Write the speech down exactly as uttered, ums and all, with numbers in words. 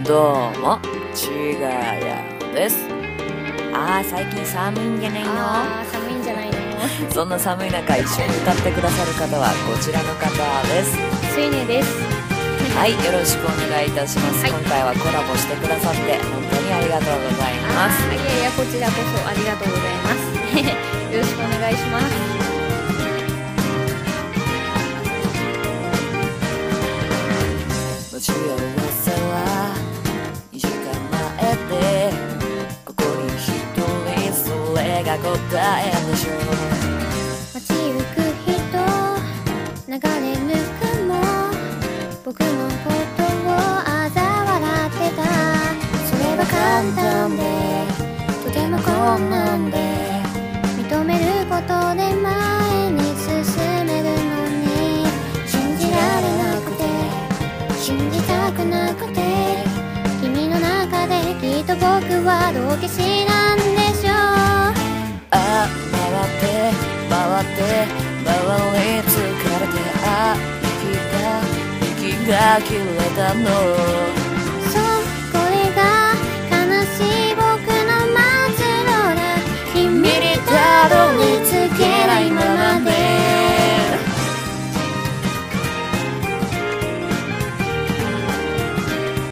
どうも、ちがやです。あー、最近寒いんじゃないの？ あー、寒いんじゃないの？ そんな寒い中、一緒に歌ってくださる方はこちらの方です。 スイネです。 はい、よろしくお願いいたします。 はい、 今回はコラボしてくださって本当にありがとうございます。 いやいや、こちらこそありがとうございます。よろしくお願いします。 待ち合わせはにじかんまえで、ここに一人、それが答えでしょう。 街行く人、流れる雲、僕のことを嘲笑ってた。それは簡単でとても困難で、認めることで前に進めるのに、信じられなくて信じたくなくて、君の中できっと僕は道化師なんでしょう。 あ、回って回って回り疲れて、あ、息が息が切れたの。